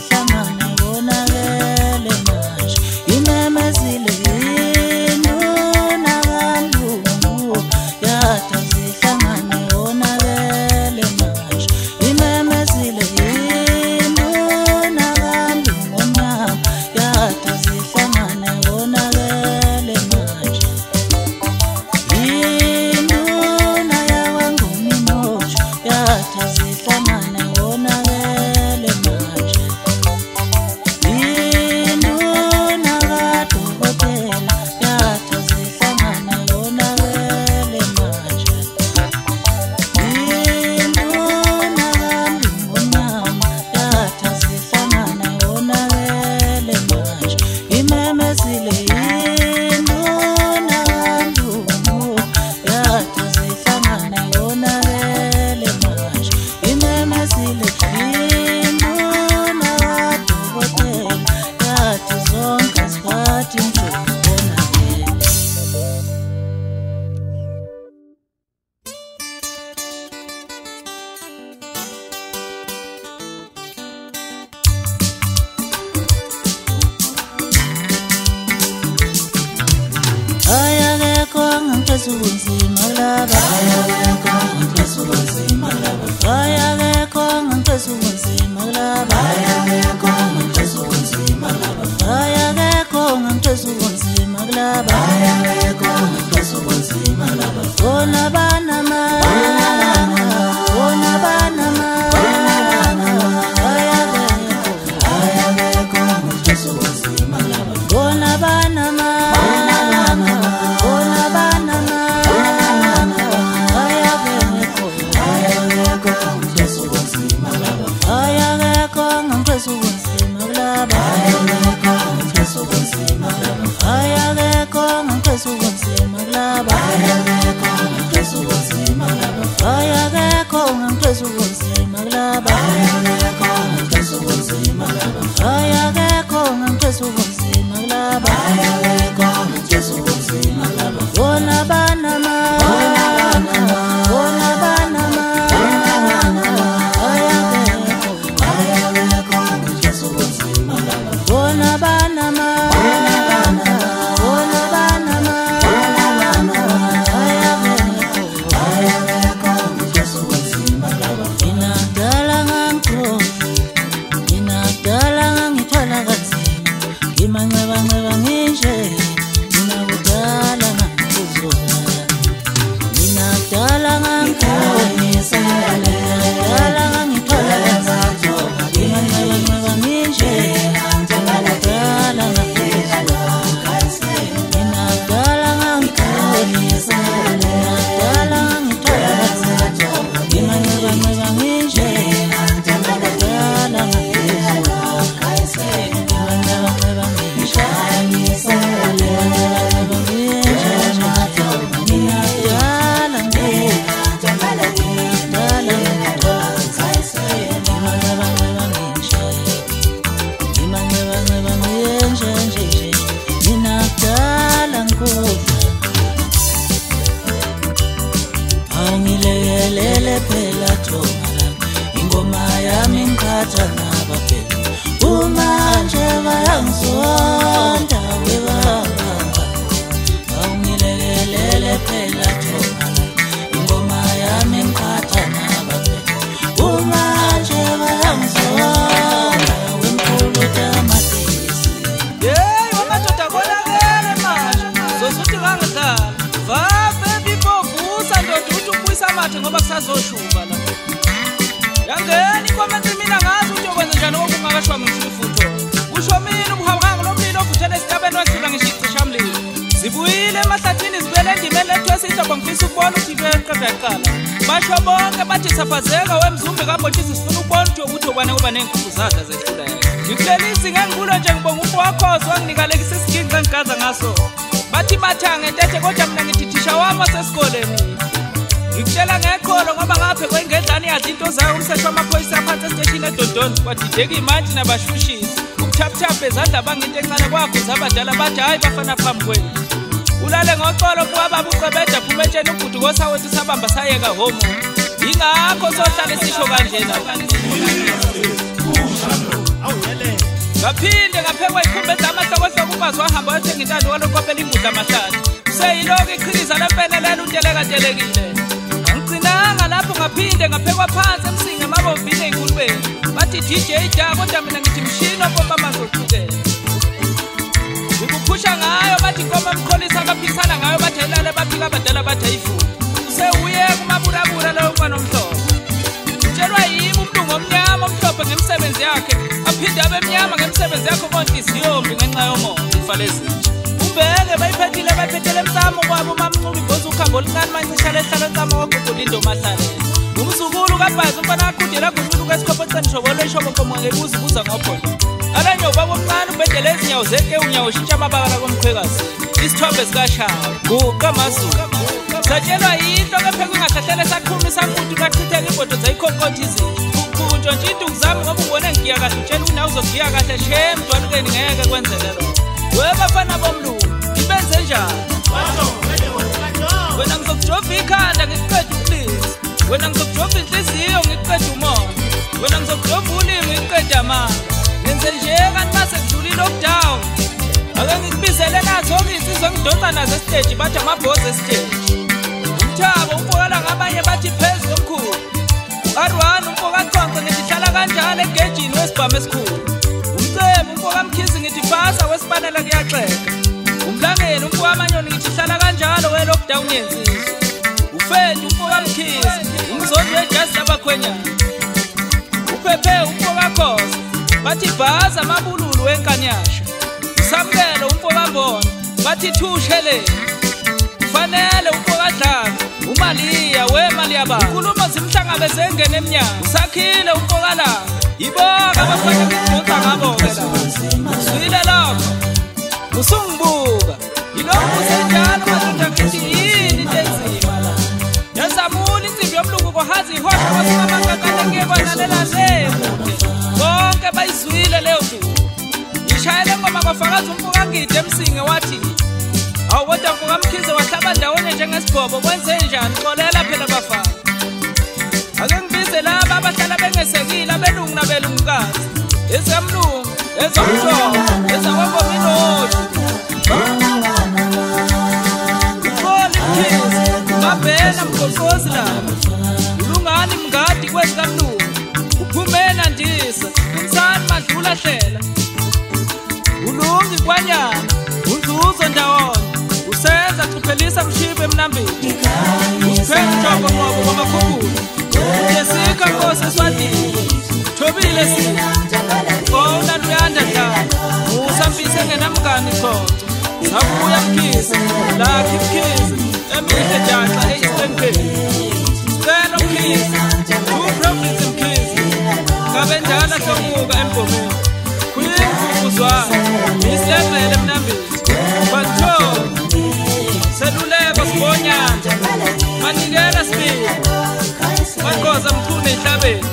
Wathi imagine abashushisi ukuthapthapha ezandla banginto encane kwakho zabadala bathi hayi bafana phambi kwenu ulale ngoxolo kwababa uqebeda phuma etsheni ubhuti kosawethu sabamba sayeka home ingakho sohlale sisho kanjena ngaphinde ngaphekwa ikhumbe zamahloko ubazi wahamba wayothenga intando walokopela ingudla amahlala useyiloko iqhikiza lempenelela utelekatelekile angigcinanga lapho ngaphinde ngaphekwa phansi emsinga emabovini ey'nkulubeni bathi DJ da kodwa mina ngithi mshini opompa amanzi oqhukela ngikuphusha ngayo bathi inkomo emkholisa abaphikisana ngayo bathi ayilale baphika abadala bathi ayifuni usewuye kumaburabura loyo mfana omhlophe utshelwa yimi umlungu omnyama omhlophe ngemisebenzi yakhe aphinde abe mnyama ngemisebenzi yakhe umontiziyombi ngenxa yomonto ifalezinje ubheke bayiphethele emsamo kwabo umamncubi ibhoza ukhambo oluncane mancisha lehlala ensamo waguguda indomahlalela umzukulu kabhazi umfana aqhudela aguqula ukwesikhopo ecenishobolo ishobonkomoke buzibuza ngophondo alanye ubaba omncane ubhedele ezinyawo zeke unyawo ushintsha amabala komkhwekazi isithombe sikashawa guqa mazulu satshelwa yinto kephekwe ingahlahlele saqhumi sakuthi kachitheka imbodo zayikhonkotha izinto ntshontsha induku zami ngoba ubone ngigiya kahle utshela ukuthi nawe uzogiya kahle shem mdwalukeni ngeke kwenzele lokho webafana bomlungu ibenze njani wena ngizokujova ikhanda ngikuqeda ukulisa wena ngizokujova inhliziyo ngikuqeda umoya wena ngizokujova ulimi ngikuqeda amanga ngenze nje kanti mase kudlula i-lockdown ake ngikubizele nazo-ke insizwe ngidonsa nazo esiteji bathi amabhozi esiteji umthabo umpokala ngabanye bathi phezu komkhulu u-R1 umpokachonce ngithi hlala kanjalo egejini wesibhamu esikhulu umcebo umpokamkhizi ngithi phasa wesipanela kuyaxeka umlangeni umpokamanyoni ngithi hlala kanjalo we-lockdown yenzizwe ufendi umpokamkhizi umzondi wejazi labakhwenyana uphephe umpokakhoza bathi bhaza amabululu wenkanyasha usamukelo umpokambona bathi thusheleni ufanele umpokadlanga umaliya wemali yababa unkulumo zimhlangabeze engene emnyango usakhile umpokalanga iboka abafana ngidonsa ngabo-ke la zwile lapho usungibuka yilokhu usenjalo madoda ngithi yini into enzima la yazamula insimbi yomlungu kohazi ihosha wasingamakakane ngeke kwanalela lekude bonke bayizwile leyo nduku ishayele ngoma kwafakaza umpokangide emsinge wathi awu kodwa mpokamkhize wahlaba ndawonye njengesibhobo kwenze njani xolela phela bafana ake ngibize laba abahlala bengesekile abelungu nabelungukazi ezamlungu ezamhlobo ezakwabominoji ukholi mkhize mabhena mgoqozi laba ulungani mngadi kwezikamlungu uphumena ndisa umsani madlula hlela ulungi kwanyana unzuzo ndawonye usenza chuphelisa mshibe emnambini uphenjoko ngobo kwamakhukhulu uyesikha nkosi eswadini thobile ona luyanda dlala usambise ngenamngani khonto sabuya mkhize lakhi mkhize emihle janxa e-Eastern Cape sicela mkhize uprovince mkhize kabendala hlomuka embomeni kuyimvukuzwana isilevele emnambini batho seluleko sibonyana manikela sibili maqoza mkhulu ehlabeni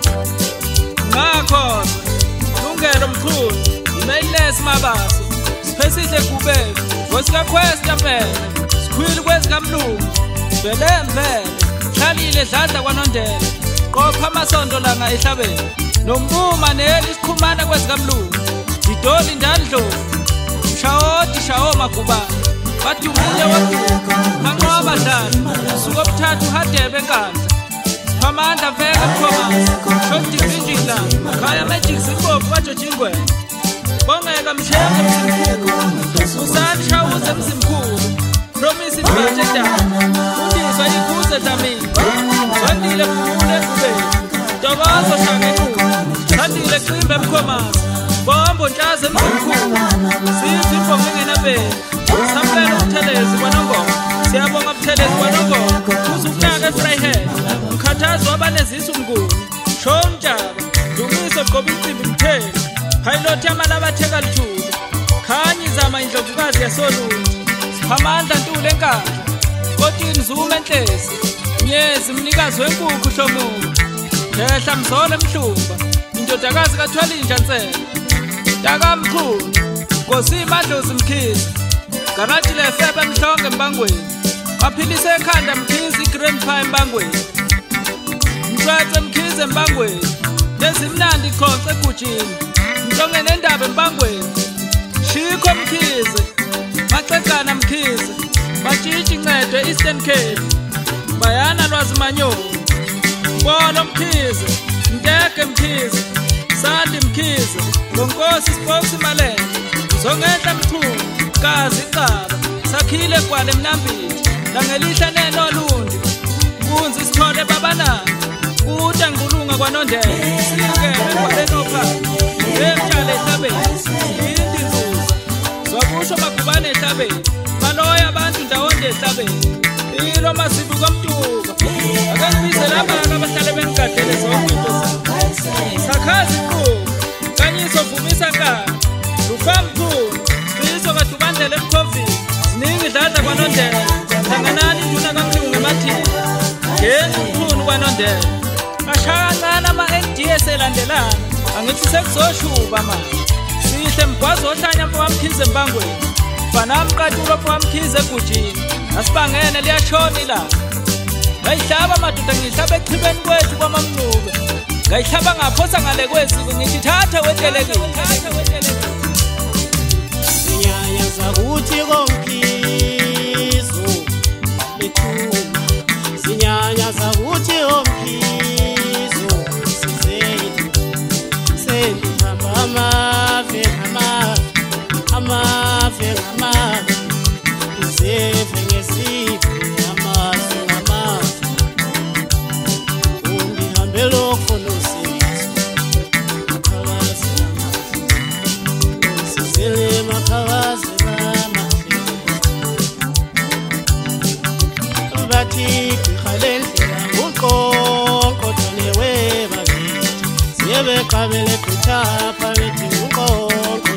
ngakho lungelo mkhulu imailesi mabaso siphesihle kubeke wesikakhwesta phela sikhwili kwezikamlungu belemvele hlalile dladla kwanondela qopha amasondo langa ehlabeni nombuma neli siqhumana kwezikamlungu idoli ndandlovu mshawoti shawo magubane badumile manqoba dlala suka obuthathu hadebe enkandla phamandla veka mkhomasi shodivinjila khaya magic zibomvu bajojingwena bongeka msheke mzimkhulu usani shawuze mzimkhulu promise ibhatshe dala undizwa ikhuze dlamini zwandile bubule kubeni ntokozo shakekulu handile cimbe mkhomasi bombo nhlaze mzimkhulu sithi imbongo engenabeni samukela umthelezi kwanongoma siyabonga mthelezi kwanongoma uzukunaka efrayhead mkhathazi wabanezisu mnguni shomtshaba dumise gqoba insimbi mtheli phayiloti yamalabatheka luthule khanya izama indlovukazi yasolunti siphamandla ntule enkandla kotini zume enhlezi nyezi mnikazi wenkukhu hlomuka dhehla mzole mhlumba indodakazi kathwalinja nsele takamkhulu nkosimadlozi mkhize garaji lefebe mhlonge mbangweni baphilise ekhanda mkhize igrandpa embangweni mcwece mkhize embangweni lezimnandi khonce egujini hlongene endaba empangweni Shikho Mkhize Maxegana Mkhize Batshitshi Ncedwe Eastern Cape Bayana Lwazi Manyoni Bolo Mkhize Ndege Mkhize Sandi Mkhize Ngonkosi Spokesmalende Zongehla Mchunu Kazi Qaba Sakhile Gwale Mnambithi Langelihla Nenolundi Kunzi Sithole Babanani Kuta Ngulunga kwaNondele Sikele kwaLenopha Emtshale ehlabeni Indi Nzuza Zwakusho Magubane ehlabeni Maloya abantu ndawonde ehlabeni Ilo Masibu Komtuka Ake ngibize labaka abahlale bengigadele zonke into zabo Sakhazi Nkulu Kanyiso Vumisa Nkana Lufa Mkhulu Siso Kadubandlela eMkhovi Ziningi Dladla kwaNondele Hlanganani Nduna kaMlungu emathini Genzi Mkhulu kwaNondele Ashaya kancane ama-NDS elandelana Angithi sekuzoshuba manje Sihle Mgwazi ohlanya mfowamkhize empangweni Fana mqatulo mfowamkhize egujini Asibangene liyashona ilanga Ngayihlaba madoda ngiyihlaba echibeni kwethu kwamamncube Ngayihlaba ngaphosa ngale kweziko ngithi thatha wetelekile Zinyanya zakuthi koMkhizo Bethuma Zinyanya zakuthi koMkhizo Sizeni Sendihamba amave Izeve ngezive amazwe ngamazwe Ungihambe lokho nosizo Makhalazi namahle Unsizele makhalazi namahle Bathi kwikhalendlela nguqonqo Thole babethi Ziyebe qabele kuthapha bethi nguqonqo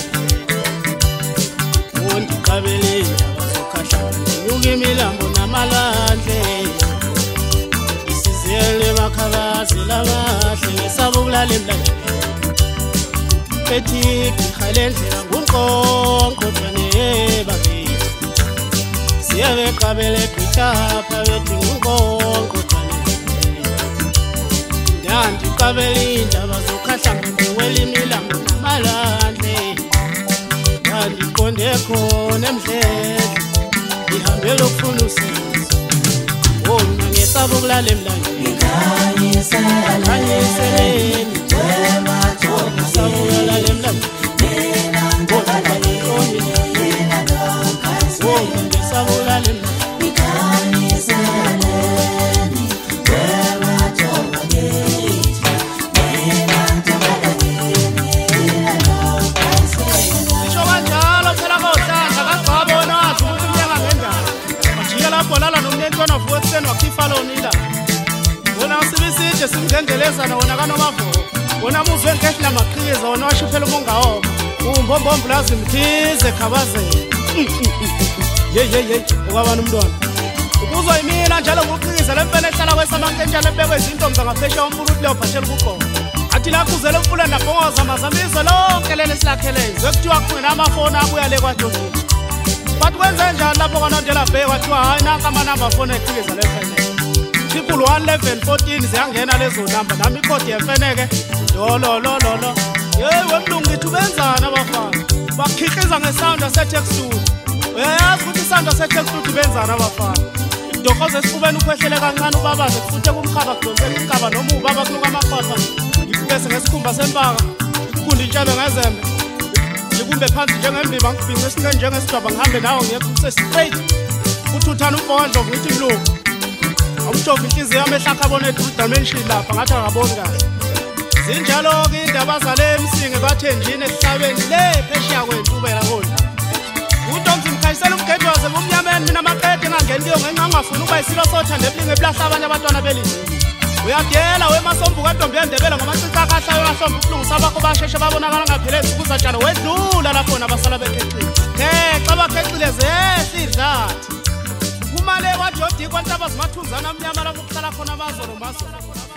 Kabele abazokhahla Nyuki milambo namalandle Isizele makhalazi lamahle Ngesabulala emlandweni Bethi kwikhalendlela nguqonqo Thole babethi Ziyebe qabele kuthapha bethi nguqonqo Ndandi kabele indaba zokhahla Ngwele milambo namalandle Ndiqonde khona emdledle Ngihambe lokufuna usizo Wona ngesaba ukulala emlandweni Ngikanyiseleni Wemathoni ngesaba ukulala emlandweni Wona ngesaba ukulala emlandweni Lala nomntwana vutseni wakhipha lonila Wona usibisije simgendelezana wona kaNomavo Wona muzwe ngehla maqhiza wona washuphela umongawo Umbombomvulazi Mkhize khabazeni Hey okwabana umntwana Ubuzwa yimina njalo ngoqhiza lempela ehlala kwesamankenjana ebekwe izinto mzangaphesha umpuluthi leyo phathela ukukhona Athi la kuzele umfula ndabongoza mazamizo lonke leli silakheleze Sekuthiwa kuqina amafoni abuya le kwaJoji But kwenze njani lapho kwaNondela Bay wathiwa hayi nanka amanamba phone eqhikiza leFNeke 11114 ziyangena lezo number nami ikhodi yeFNeke lololololo hey wemlungu ngithi benzana abafana bakhiqiza ngesound yaseTextu uyayazi ukuthi isound yaseTextu benzana abafana Dokoze esifubeni ukhwehlele kancane ubabaze kufuthe kumkhaba kudonsela iqaba noma ubaba kunuka amakhopha ngibese ngesikhumba sempaka ukundi intshebe ngezembe Ngikumbe phansi njengembiba ngibhinqe esinqe njengesidaba ngihambe nawo ngiyekuse straight uthuthana umfondlo ngithi mlungu awushova inhliziyo yami ehlakhabone 2 dimension lapha ngathi akaboni kahle zinjalo ke indaba zale emsinge bathenjini esihlabeni le pheshiya kwentubela kodwa uDomzi Mkhayisela umgedwa waze ngumnyameni mina maqede engangeniyo ngengangafuna ukuba isilo sothanda ebulinge eblahla abanye abantwana belizwe Uyagela wemasombu kaDombi yendebela ngamacica akahlayo ahlomba ukulungisa abakho basheshe babonakala ngaphelezi ukuzatshalo wedlula lapho nabasala bekhexile xa bakhexileze sidlathi kumale kwaJodi kwantaba zimathunzana amnyama lapho kuhlala khona amazolo